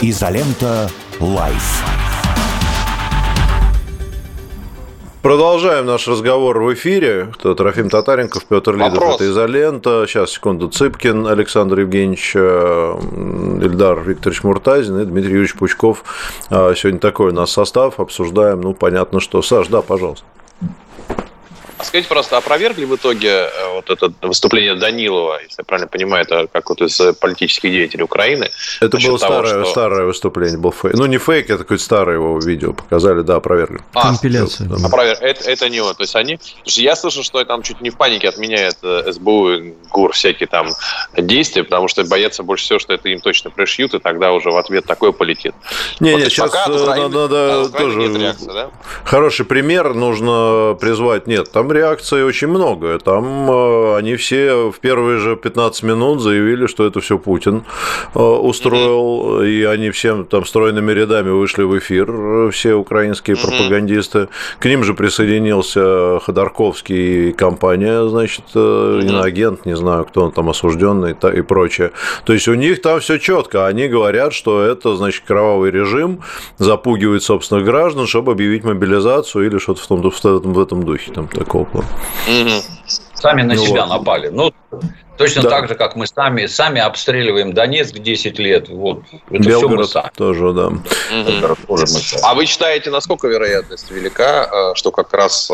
Изолента Лайф. Продолжаем наш разговор в эфире. Трофим Татаренков, Петр Лидов. Вопрос. Это «Изолента». Сейчас, секунду. Цыпкин Александр Евгеньевич, Ильдар Викторович Муртазин и Дмитрий Юрьевич Пучков. Сегодня такой у нас состав. Обсуждаем, понятно, что. Саш, да, пожалуйста. Скажите, просто опровергли в итоге вот это выступление Данилова, если я правильно понимаю, это как вот из политических деятелей Украины? Это было старое выступление, был фейк. Не фейк, это какое-то старое его видео показали, да, опровергли. Компиляция. Это не он. То есть они... Потому что я слышал, что там чуть не в панике отменяет СБУ и ГУР всякие там действия, потому что боятся больше всего, что это им точно пришьют, и тогда уже в ответ такое полетит. Не, сейчас надо тоже... Нет реакции, да? Хороший пример нужно призвать. Нет, там реакций очень много. Там они все в первые же 15 минут заявили, что это все Путин устроил, и они всем там стройными рядами вышли в эфир, все украинские пропагандисты. К ним же присоединился Ходорковский и компания, значит, иноагент, не знаю, кто он там, осужденный и прочее. То есть у них там все четко. Они говорят, что это, значит, кровавый режим запугивает собственных граждан, чтобы объявить мобилизацию или что-то в этом духе там такого. Сами на себя напали. Точно так же, как мы сами обстреливаем Донецк 10 лет. Вот. Это Белгород все мы сами. тоже, да. А вы считаете, насколько вероятность велика, что как раз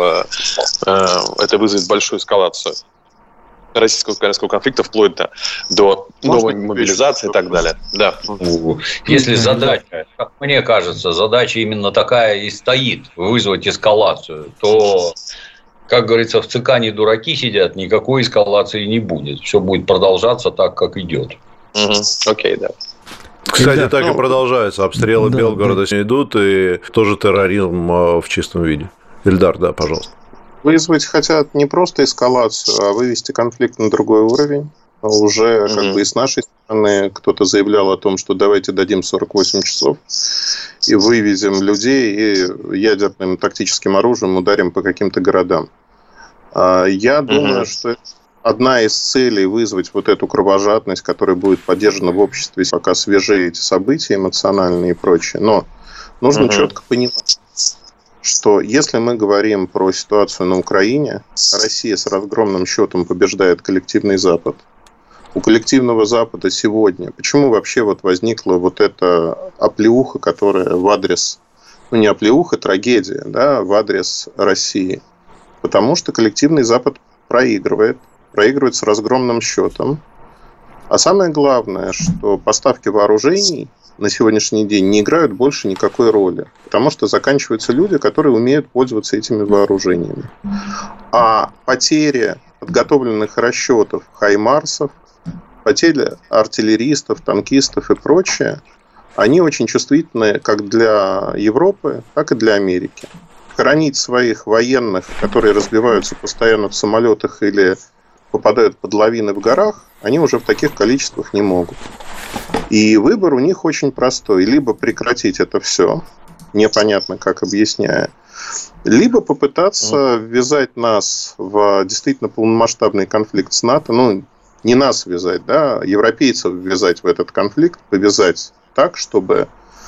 это вызовет большую эскалацию российско-украинского конфликта вплоть до новой мобилизации и так далее? Да. Если задача, как мне кажется, задача именно такая и стоит, вызвать эскалацию, то, как говорится, в ЦК не дураки сидят, никакой эскалации не будет. Все будет продолжаться так, как идет. Окей, да. Кстати, так и продолжается. Обстрелы Белгорода идут, и тоже терроризм в чистом виде. Ильдар, да, пожалуйста. Вызвать хотят не просто эскалацию, а вывести конфликт на другой уровень. Уже как бы и с нашей стороны кто-то заявлял о том, что давайте дадим 48 часов и вывезем людей и ядерным тактическим оружием ударим по каким-то городам. Я думаю, что одна из целей вызвать вот эту кровожадность, которая будет поддержана в обществе, пока свежие эти события эмоциональные и прочее. Но нужно четко понимать, что если мы говорим про ситуацию на Украине, Россия с разгромным счетом побеждает коллективный Запад. У коллективного Запада сегодня, почему вообще вот возникла вот эта оплеуха, которая в адрес, не оплеуха, трагедия, да, в адрес России? Потому что коллективный Запад проигрывает с разгромным счетом. А самое главное, что поставки вооружений на сегодняшний день не играют больше никакой роли, потому что заканчиваются люди, которые умеют пользоваться этими вооружениями. А потери подготовленных расчетов хаймарсов, потери артиллеристов, танкистов и прочее, они очень чувствительны как для Европы, так и для Америки. Хранить своих военных, которые разбиваются постоянно в самолетах или попадают под лавины в горах, они уже в таких количествах не могут. И выбор у них очень простой. Либо прекратить это все, непонятно как объясняя, либо попытаться ввязать нас в действительно полномасштабный конфликт с НАТО. Не нас ввязать, да, европейцев ввязать в этот конфликт, повязать так, чтобы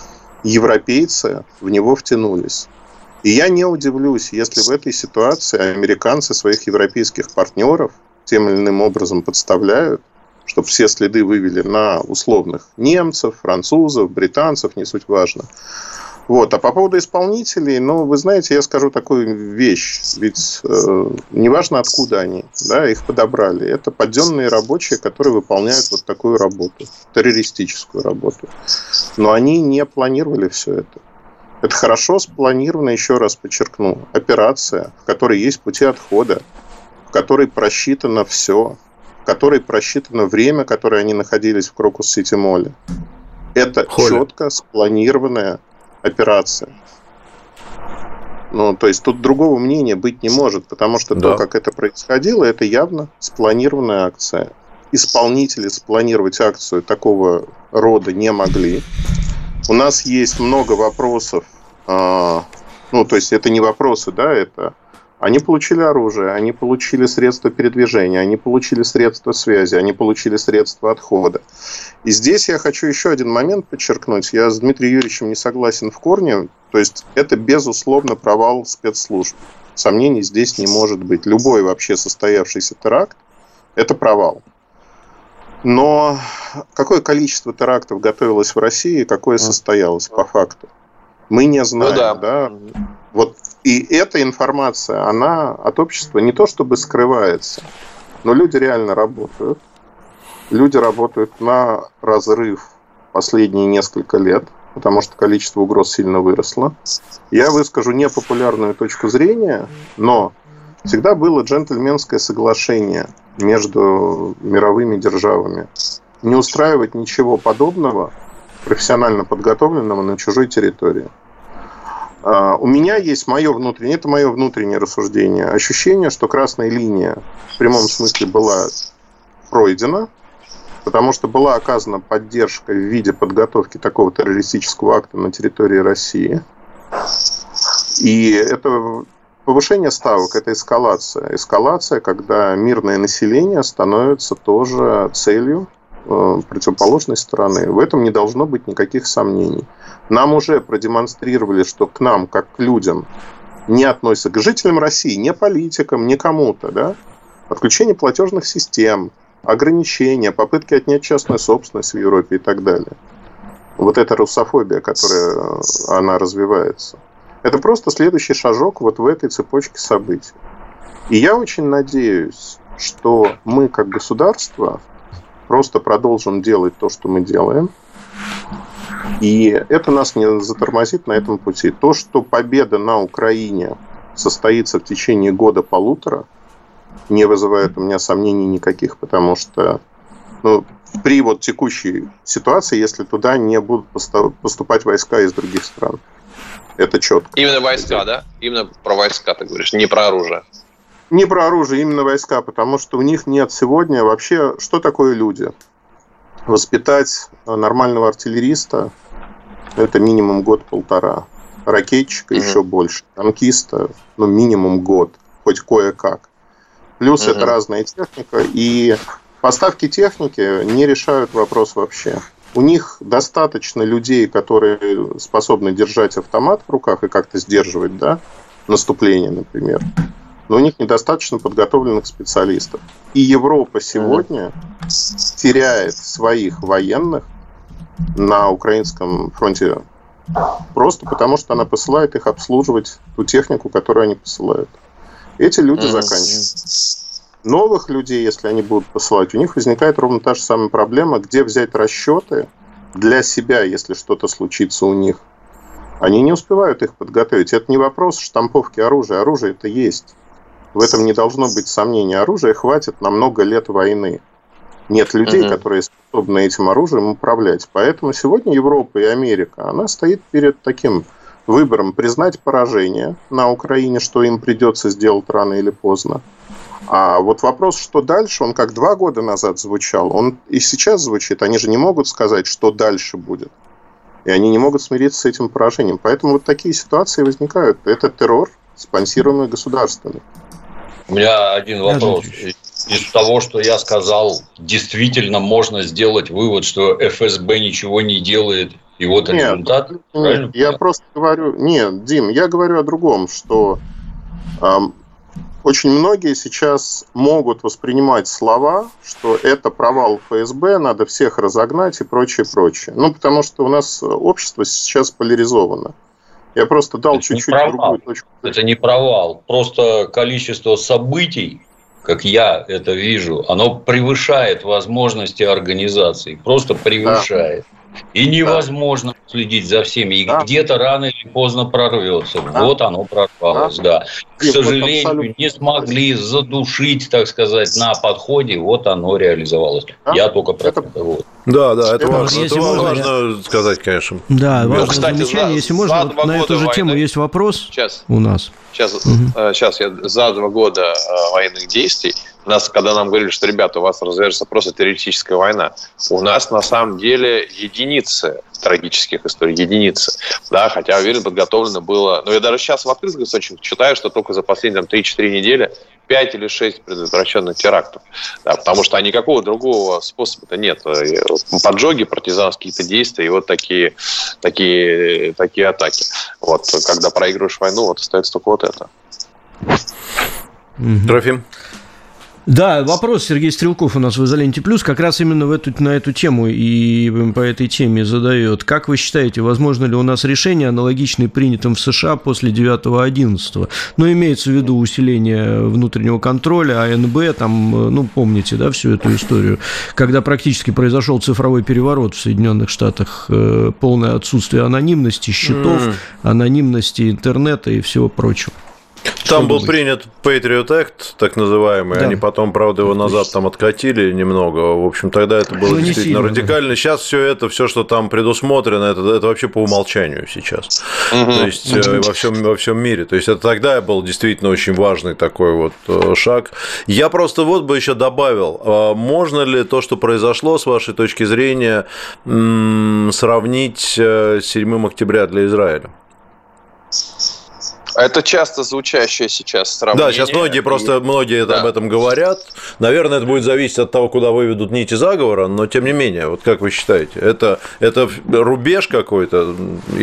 европейцы в него втянулись. И я не удивлюсь, если в этой ситуации американцы своих европейских партнеров тем или иным образом подставляют, чтобы все следы вывели на условных немцев, французов, британцев, не суть важно. Вот. А по поводу исполнителей, вы знаете, я скажу такую вещь. Ведь неважно, откуда они, да, их подобрали. Это поддельные рабочие, которые выполняют вот такую работу, террористическую работу. Но они не планировали все это. Это хорошо спланировано, еще раз подчеркну, операция, в которой есть пути отхода, в которой просчитано все, в которой просчитано время, которое они находились в Крокус-Сити-молле. Это четко спланированная операция. То есть тут другого мнения быть не может, потому что то, как это происходило, это явно спланированная акция. Исполнители спланировать акцию такого рода не могли. У нас есть много вопросов, то есть это не вопросы, да, это Они получили оружие, они получили средства передвижения, они получили средства связи, они получили средства отхода. И здесь я хочу еще один момент подчеркнуть. Я с Дмитрием Юрьевичем не согласен в корне. То есть это, безусловно, провал спецслужб. Сомнений здесь не может быть. Любой вообще состоявшийся теракт – это провал. Но какое количество терактов готовилось в России, какое состоялось по факту? Мы не знаем. Ну, да. Вот. И эта информация, она от общества не то чтобы скрывается, но люди реально работают. Люди работают на разрыв последние несколько лет, потому что количество угроз сильно выросло. Я выскажу непопулярную точку зрения, но всегда было джентльменское соглашение между мировыми державами. Не устраивать ничего подобного, профессионально подготовленного на чужой территории. У меня есть мое внутреннее рассуждение, ощущение, что красная линия в прямом смысле была пройдена, потому что была оказана поддержка в виде подготовки такого террористического акта на территории России. И это повышение ставок, это эскалация. Эскалация, когда мирное население становится тоже целью противоположной стороны. В этом не должно быть никаких сомнений. Нам уже продемонстрировали, что к нам, как к людям, не относятся, к жителям России, не политикам, не кому-то, да? Отключение платежных систем, ограничения, попытки отнять частную собственность в Европе и так далее. Вот эта русофобия, которая она развивается. Это просто следующий шажок вот в этой цепочке событий. И я очень надеюсь, что мы, как государство, просто продолжим делать то, что мы делаем. И это нас не затормозит на этом пути. То, что победа на Украине состоится в течение года-полутора, не вызывает у меня сомнений никаких, потому что при вот текущей ситуации, если туда не будут поступать войска из других стран, это четко. Именно войска, да? Именно про войска ты говоришь, не про оружие. Не про оружие, именно войска, потому что у них нет сегодня вообще... Что такое люди? Воспитать нормального артиллериста – это минимум год-полтора. Ракетчика еще больше. Танкиста – минимум год. Хоть кое-как. Плюс это разная техника. И поставки техники не решают вопрос вообще. У них достаточно людей, которые способны держать автомат в руках и как-то сдерживать, да, наступление, например. Но у них недостаточно подготовленных специалистов. И Европа сегодня теряет своих военных на украинском фронте просто потому, что она посылает их обслуживать ту технику, которую они посылают. Эти люди заканчивают. Новых людей, если они будут посылать, у них возникает ровно та же самая проблема, где взять расчеты для себя, если что-то случится у них. Они не успевают их подготовить. Это не вопрос штамповки оружия. Оружие это есть. В этом не должно быть сомнений. Оружия хватит на много лет войны. Нет людей, которые способны этим оружием управлять. Поэтому сегодня Европа и Америка, она стоит перед таким выбором: признать поражение на Украине, что им придется сделать рано или поздно. А вот вопрос, что дальше, он как 2 года назад звучал, он и сейчас звучит. Они же не могут сказать, что дальше будет. И они не могут смириться с этим поражением. Поэтому вот такие ситуации возникают. Это террор, спонсируемый государствами. У меня один вопрос. Из того, что я сказал, действительно можно сделать вывод, что ФСБ ничего не делает, и вот результат? Нет, я просто говорю... Нет, Дим, я говорю о другом, что очень многие сейчас могут воспринимать слова, что это провал ФСБ, надо всех разогнать и прочее, прочее. Потому что у нас общество сейчас поляризовано. Я просто дал чуть-чуть другую точку. Это не провал. Просто количество событий, как я это вижу, оно превышает возможности организации. Просто превышает. И невозможно следить за всеми. И где-то рано или поздно прорвется. Вот оно прорвалось, да. К сожалению, не смогли задушить, так сказать, на подходе. Вот оно реализовалось. Я только про это. Да, это важно сказать, конечно. Да, важное замечание. Если можно, на эту же тему есть вопрос у нас. Сейчас я за 2 года военных действий Когда нам говорили, что, ребята, у вас развернется просто теоретическая война, у нас на самом деле единицы трагических историй, единицы. Да, хотя, уверен, подготовлено было... Но я даже сейчас в открытых источниках читаю, что только за последние 3-4 недели 5 или 6 предотвращенных терактов. Да, потому что никакого другого способа-то нет. Поджоги, партизанские какие-то действия и вот такие атаки. Вот, когда проигрываешь войну, вот остается только вот это. Трофим? Да, вопрос Сергей Стрелков у нас в «Изоленте плюс» как раз именно на эту тему и по этой теме задает. Как вы считаете, возможно ли у нас решение, аналогичное принятым в США после 9-11? Ну, имеется в виду усиление внутреннего контроля, АНБ, там, ну, помните, да, всю эту историю, когда практически произошел цифровой переворот в Соединенных Штатах, полное отсутствие анонимности счетов, анонимности интернета и всего прочего. Там был принят Patriot Act, так называемый. Да. Они потом, правда, его назад там откатили немного. В общем, тогда это было действительно радикально. Сейчас все, что там предусмотрено, это вообще по умолчанию сейчас. То есть во всем мире. То есть это тогда был действительно очень важный такой вот шаг. Я просто вот бы еще добавил, можно ли то, что произошло, с вашей точки зрения, сравнить с 7 октября для Израиля? Это часто звучащее сейчас сравнение. Да, сейчас многие об этом говорят. Наверное, это будет зависеть от того, куда выведут нити заговора, но тем не менее, вот как вы считаете, это рубеж какой-то?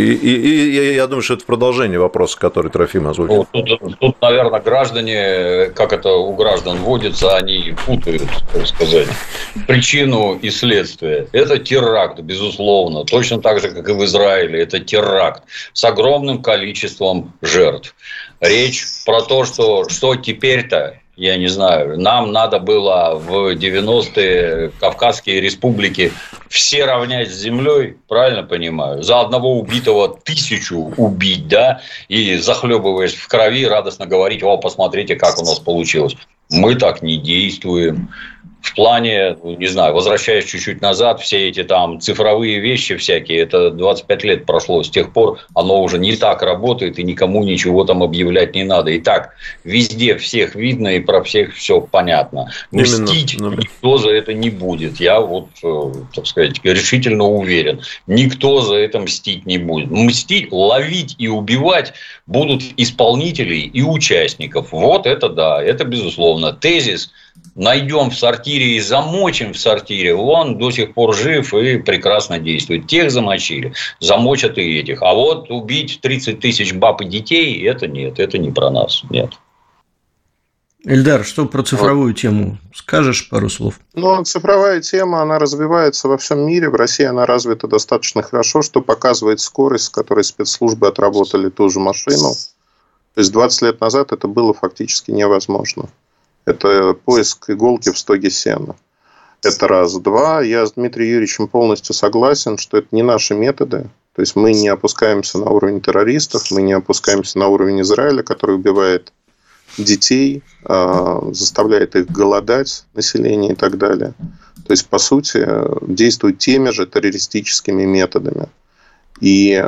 И я думаю, что это в продолжении вопроса, который Трофим озвучил. Тут, наверное, граждане, как это у граждан водится, они путают, так сказать, причину и следствие. Это теракт, безусловно, точно так же, как и в Израиле. Это теракт с огромным количеством жертв. Речь про то, что теперь-то, я не знаю, нам надо было в 90-е Кавказские республики все равнять с землей, правильно понимаю? За одного убитого 1000 убить, да, и захлебываясь в крови, радостно говорить: о, посмотрите, как у нас получилось. Мы так не действуем. В плане, не знаю, возвращаясь чуть-чуть назад, все эти там цифровые вещи всякие, это 25 лет прошло с тех пор, оно уже не так работает, и никому ничего там объявлять не надо. И так везде всех видно, и про всех все понятно. Мстить никто за это не будет. Я вот, так сказать, решительно уверен. Никто за это мстить не будет. Мстить, ловить и убивать будут исполнителей и участников. Вот это да, это безусловно. Тезис «найдем в сортире и замочим в сортире», он до сих пор жив и прекрасно действует. Тех замочили, замочат и этих. А вот убить 30 тысяч баб и детей, это нет, это не про нас, нет. Эльдар, что про цифровую тему? Скажешь пару слов? Ну, цифровая тема, она развивается во всем мире. В России она развита достаточно хорошо, что показывает скорость, с которой спецслужбы отработали ту же машину. То есть 20 лет назад это было фактически невозможно. Это поиск иголки в стоге сена. Это раз. Два. Я с Дмитрием Юрьевичем полностью согласен, что это не наши методы. То есть мы не опускаемся на уровень террористов, мы не опускаемся на уровень Израиля, который убивает детей, заставляет их голодать, население и так далее. То есть, по сути, действует теми же террористическими методами. И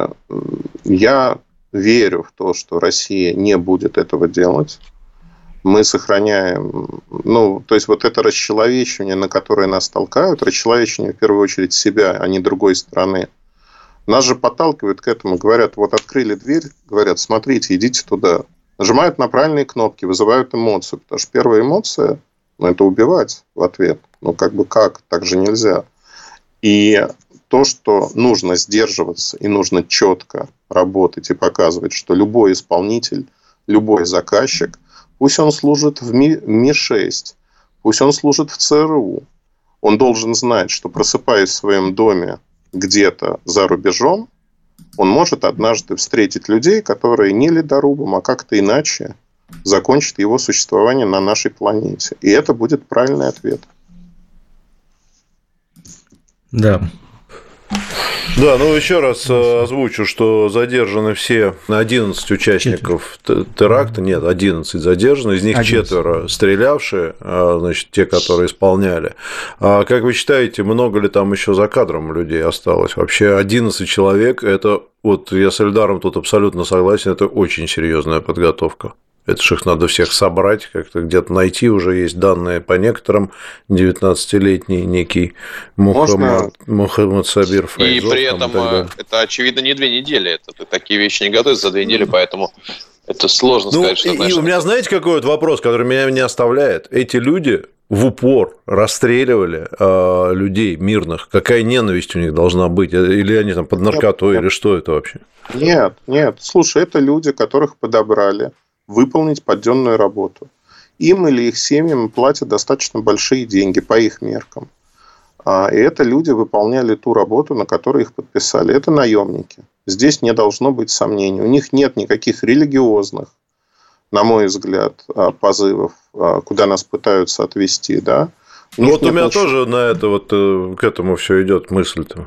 я верю в то, что Россия не будет этого делать. Мы сохраняем... Ну, то есть, вот это расчеловечивание, на которое нас толкают, расчеловечивание, в первую очередь, себя, а не другой стороны. Нас же подталкивают к этому. Говорят, вот открыли дверь, говорят, смотрите, идите туда. Нажимают на правильные кнопки, вызывают эмоцию. Потому что первая эмоция, это убивать в ответ. Как? Так же нельзя. И то, что нужно сдерживаться и нужно четко работать и показывать, что любой исполнитель, любой заказчик, пусть он служит в Ми-6, пусть он служит в ЦРУ, он должен знать, что, просыпаясь в своем доме где-то за рубежом, он может однажды встретить людей, которые не ледорубом, а как-то иначе закончат его существование на нашей планете. И это будет правильный ответ. Да. Да, еще раз озвучу, что задержаны все 11 участников теракта. Нет, 11 задержаны, из них 4 стрелявшие, значит, те, которые исполняли. А как вы считаете, много ли там еще за кадром людей осталось? Вообще 11 человек, это, вот я с Эльдаром тут абсолютно согласен, это очень серьезная подготовка. Это же их надо всех собрать, как-то где-то найти. Уже есть данные по некоторым. 19-летний некий Мухаммад Сабир Файзов. И при этом это, очевидно, не 2 недели. Это такие вещи не готовятся за 2 недели, поэтому это сложно сказать, что... И у меня, знаете, какой вот вопрос, который меня не оставляет? Эти люди в упор расстреливали людей мирных. Какая ненависть у них должна быть? Или они там под наркотой, или что это вообще? Нет. Слушай, это люди, которых подобрали выполнить подденную работу. Им или их семьям платят достаточно большие деньги по их меркам. И это люди выполняли ту работу, на которую их подписали. Это наемники. Здесь не должно быть сомнений. У них нет никаких религиозных, на мой взгляд, позывов, куда нас пытаются отвести. Да? Вот у меня тоже на это вот к этому все идет мысль-то.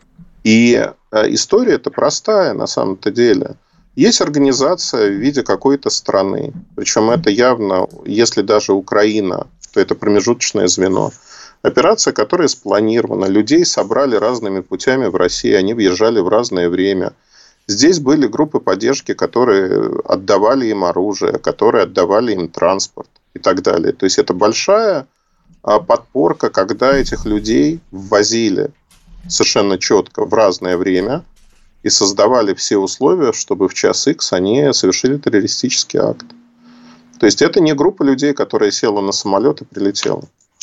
И история-то простая на самом-то деле. Есть организация в виде какой-то страны. Причем это явно, если даже Украина, то это промежуточное звено. Операция, которая спланирована. Людей собрали разными путями в России. Они въезжали в разное время. Здесь были группы поддержки, которые отдавали им оружие, которые отдавали им транспорт и так далее. То есть это большая подпорка, когда этих людей ввозили совершенно четко в разное время и создавали все условия, чтобы в час Х они совершили террористический акт. То есть это не группа людей, которая села на самолет и прилетела.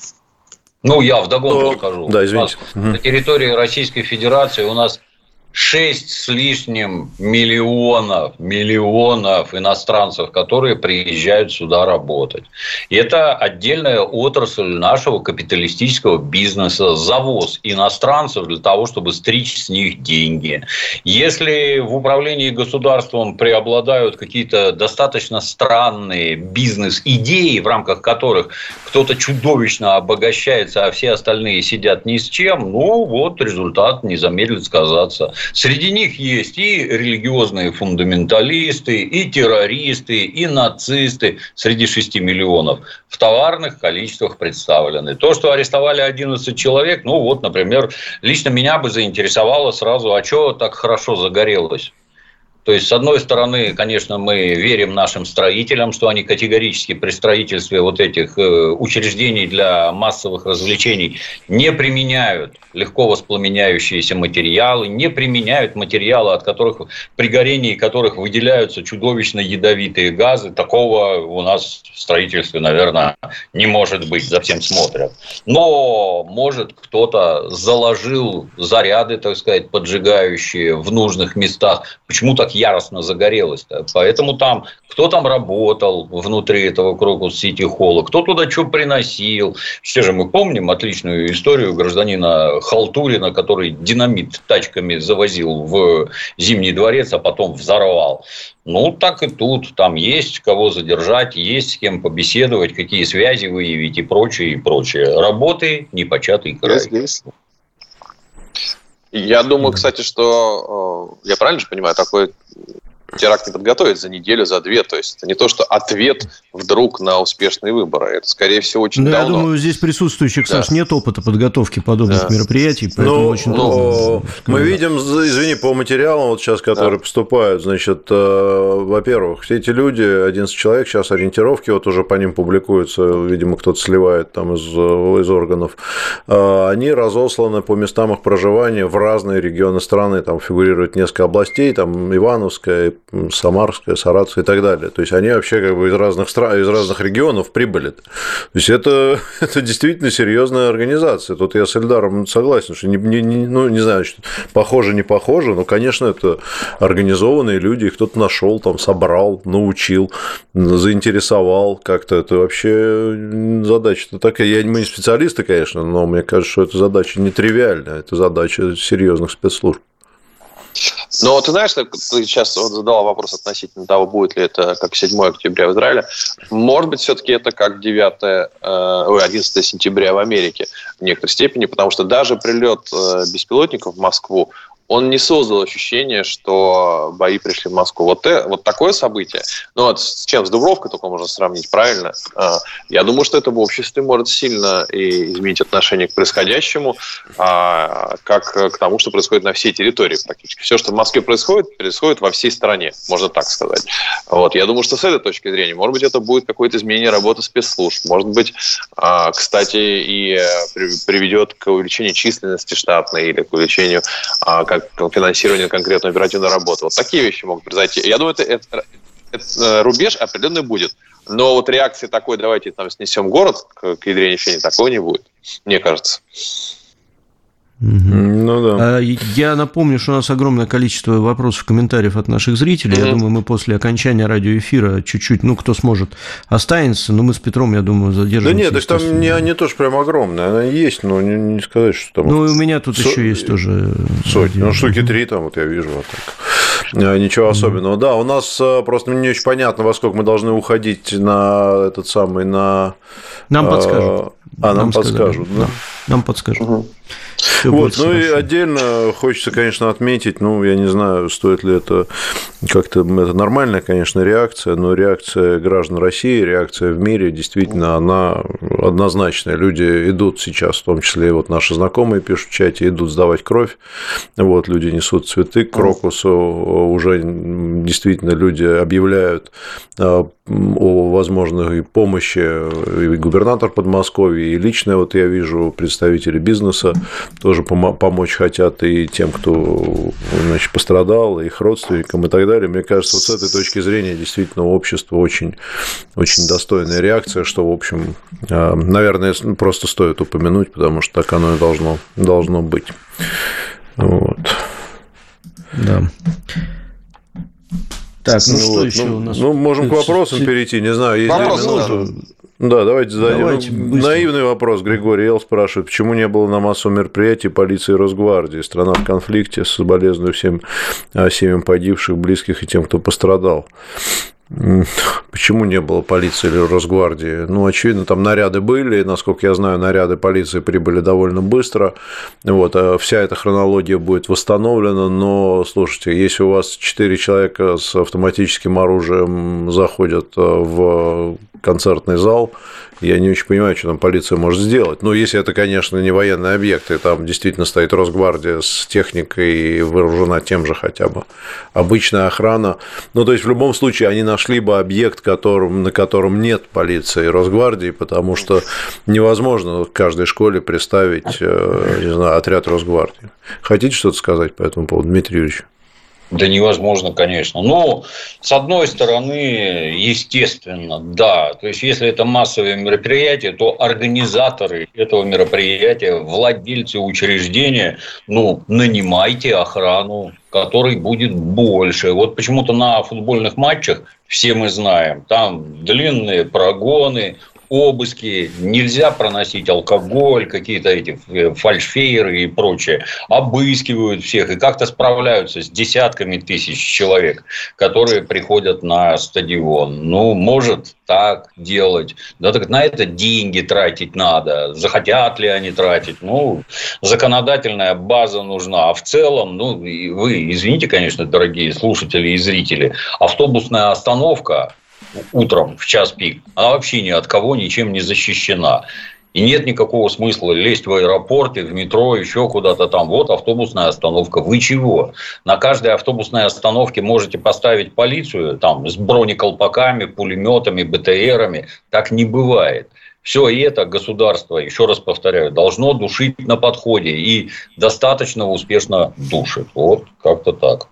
Ну, я вдогонку скажу. Да, извините. На территории Российской Федерации у нас 6 с лишним миллионов иностранцев, которые приезжают сюда работать. И это отдельная отрасль нашего капиталистического бизнеса. Завоз иностранцев для того, чтобы стричь с них деньги. Если в управлении государством преобладают какие-то достаточно странные бизнес-идеи, в рамках которых кто-то чудовищно обогащается, а все остальные сидят ни с чем, ну вот результат не замедлит сказаться. Среди них есть и религиозные фундаменталисты, и террористы, и нацисты. Среди 6 миллионов в товарных количествах представлены. То, что арестовали 11 человек, ну вот, например, лично меня бы заинтересовало сразу, а что так хорошо загорелось? То есть, с одной стороны, конечно, мы верим нашим строителям, что они категорически при строительстве вот этих учреждений для массовых развлечений не применяют легко воспламеняющиеся материалы, не применяют материалы, от которых, при горении которых выделяются чудовищно ядовитые газы. Такого у нас в строительстве, наверное, не может быть, за всем смотрят. Но, может, кто-то заложил заряды, так сказать, поджигающие в нужных местах. Почему так яростно загорелось-то? Поэтому там, кто там работал внутри этого Крокус-Сити-холла, кто туда что приносил. Все же мы помним отличную историю гражданина Халтурина, который динамит тачками завозил в Зимний дворец, а потом взорвал. Ну, так и тут. Там есть кого задержать, есть с кем побеседовать, какие связи выявить и прочее, и прочее. Работы непочатый край. Я думаю, кстати, что, я правильно же понимаю, такой теракт не подготовить за неделю, за 2. То есть, это не то, что ответ вдруг на успешные выборы. Это, скорее всего, очень давно. Я думаю, здесь присутствующих, Саш, нет опыта подготовки подобных мероприятий, поэтому очень трудно. Мы видим, извини, по материалам, вот сейчас, которые поступают, значит, во-первых, все эти люди, 11 человек, сейчас ориентировки, вот уже по ним публикуются, видимо, кто-то сливает там из органов, они разосланы по местам их проживания в разные регионы страны, там фигурирует несколько областей, там Ивановская, Самарская, Саратовская и так далее. То есть, они вообще как бы из разных стран, из разных регионов прибыли. То есть, это действительно серьезная организация. Тут я с Эльдаром согласен, что не знаю, похоже, не похоже, но, конечно, это организованные люди, их кто-то нашел, там, собрал, научил, заинтересовал как-то. Это вообще задача-то такая. Мы не специалисты, конечно, но мне кажется, что эта задача нетривиальная, это задача серьезных спецслужб. Но ты знаешь, ты сейчас задала вопрос относительно того, будет ли это как 7 октября в Израиле. Может быть, все-таки это как 11 сентября в Америке в некоторой степени, потому что даже прилет беспилотников в Москву, он не создал ощущение, что бои пришли в Москву. Вот такое событие, ну, вот с чем? С Дубровкой только можно сравнить, правильно? Я думаю, что это в обществе может сильно изменить отношение к происходящему, как к тому, что происходит на всей территории практически. Все, что в Москве происходит во всей стране, можно так сказать. Вот. Я думаю, что с этой точки зрения, может быть, это будет какое-то изменение работы спецслужб, может быть, кстати, и приведет к увеличению численности штатной или к увеличению финансирования конкретной оперативной работы. Вот такие вещи могут произойти. Я думаю, это рубеж определенный будет. Но вот реакции такой, давайте там снесем город к ядре решения, такого не будет, мне кажется. Ну, да. Я напомню, что у нас огромное количество вопросов, комментариев от наших зрителей. Я думаю, мы после окончания радиоэфира чуть-чуть, кто сможет, останется. Но мы с Петром, я думаю, задержимся. Да нет, так там не то, что прям огромное. Она есть, но не сказать, что там... Ну, и у меня тут еще есть тоже... Сотни. Ну, штуки 3 там, вот я вижу. Вот так. Ничего особенного. Да, у нас просто не очень понятно, во сколько мы должны уходить на этот самый... Нам подскажут. Нам подскажут, да? Нам подскажут. Вот, ну и отдельно хочется, конечно, отметить, я не знаю, стоит ли это как-то, это нормальная, конечно, реакция, но реакция граждан России, реакция в мире, действительно, она однозначная. Люди идут сейчас, в том числе и вот наши знакомые пишут в чате, идут сдавать кровь, вот, люди несут цветы к крокусу, уже действительно люди объявляют о возможной помощи, и губернатор Подмосковья, и лично вот я вижу представители бизнеса тоже помочь хотят и тем, кто, значит, пострадал, и их родственникам и так далее. Мне кажется, вот с этой точки зрения действительно у общества очень, очень достойная реакция, что, в общем, наверное, просто стоит упомянуть, потому что так оно и должно быть. Вот. Да. Так, что еще у нас? Можем к вопросам перейти, не знаю, есть минуту. Да, давайте зададим. Наивный вопрос. Григорий Эл спрашивает, почему не было на массовом мероприятии полиции и Росгвардии? Страна в конфликте, соболезную всем семьям погибших, близких и тем, кто пострадал. Почему не было полиции или Росгвардии? Очевидно, там наряды были, насколько я знаю, наряды полиции прибыли довольно быстро, вот, вся эта хронология будет восстановлена, но, слушайте, если у вас 4 человека с автоматическим оружием заходят в концертный зал, я не очень понимаю, что там полиция может сделать. Если это, конечно, не военный объект, и там действительно стоит Росгвардия с техникой и вооружена тем же хотя бы. Обычная охрана. То есть, в любом случае, они нашли бы объект, на котором нет полиции и Росгвардии, потому что невозможно в каждой школе представить, не знаю, отряд Росгвардии. Хотите что-то сказать по этому поводу, Дмитрий Юрьевич? Да невозможно, конечно. Но, с одной стороны, естественно, да. То есть, если это массовое мероприятие, то организаторы этого мероприятия, владельцы учреждения, нанимайте охрану, которой будет больше. Вот почему-то на футбольных матчах, все мы знаем, там длинные прогоны, обыски, нельзя проносить алкоголь, какие-то эти фальшфейеры и прочее. Обыскивают всех и как-то справляются с десятками тысяч человек, которые приходят на стадион. Может так делать. Да, так на это деньги тратить надо. Захотят ли они тратить? Законодательная база нужна. А в целом, вы, извините, конечно, дорогие слушатели и зрители, автобусная остановка утром в час пик, она вообще ни от кого ничем не защищена. И нет никакого смысла лезть в аэропорт, в метро, еще куда-то там. Вот автобусная остановка. Вы чего? На каждой автобусной остановке можете поставить полицию там, с бронеколпаками, пулеметами, БТРами. Так не бывает. Все это государство, еще раз повторяю, должно душить на подходе. И достаточно успешно душит. Вот как-то так.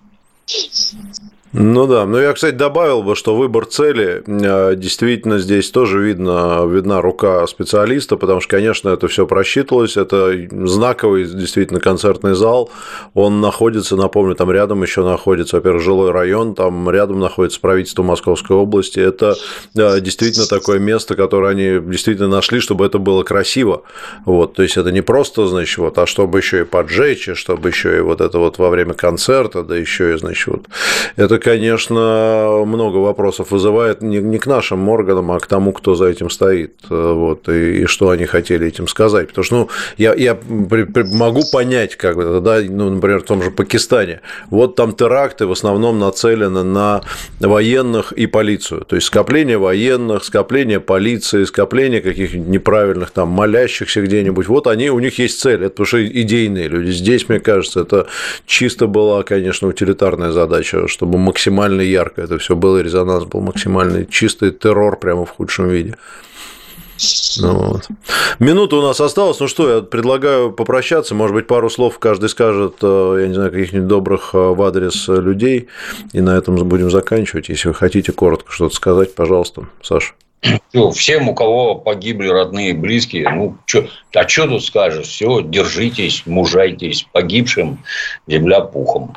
Да. Я, кстати, добавил бы, что выбор цели действительно здесь тоже видна рука специалиста, потому что, конечно, это все просчитывалось, это знаковый действительно концертный зал, он находится, напомню, там рядом еще находится, во-первых, жилой район, там рядом находится правительство Московской области, это действительно такое место, которое они действительно нашли, чтобы это было красиво, вот, то есть это не просто, значит, вот, а чтобы еще и поджечь, чтобы еще и вот это вот во время концерта, да еще и, значит, вот, это конечно, много вопросов вызывает не к нашим органам, а к тому, кто за этим стоит, вот, и что они хотели этим сказать. Потому что, я могу понять, как это, да, например, в том же Пакистане. Вот там теракты в основном нацелены на военных и полицию. То есть скопление военных, скопление полиции, скопление каких-нибудь неправильных там молящихся где-нибудь. Вот у них есть цель. Это потому что идейные люди. Здесь, мне кажется, это чисто была, конечно, утилитарная задача, чтобы максимально ярко это все было, резонанс был максимальный, чистый террор прямо в худшем виде. Вот. Минута у нас осталась. Ну что, я предлагаю попрощаться. Может быть, пару слов каждый скажет, я не знаю, каких-нибудь добрых в адрес людей. И на этом будем заканчивать. Если вы хотите коротко что-то сказать, пожалуйста, Саша. Всем, у кого погибли родные и близкие, что тут скажешь? Все, держитесь, мужайтесь, погибшим земля пухом.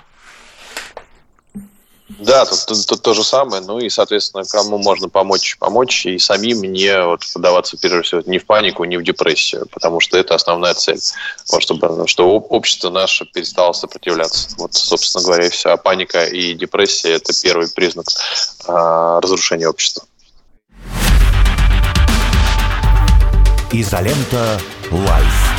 Да, тут то же самое. Ну и, соответственно, кому можно помочь, и самим не поддаваться, прежде всего, ни в панику, ни в депрессию, потому что это основная цель. Вот, чтобы общество наше перестало сопротивляться. Вот, собственно говоря, и все. А паника и депрессия – это первый признак разрушения общества. Изолента Лайф.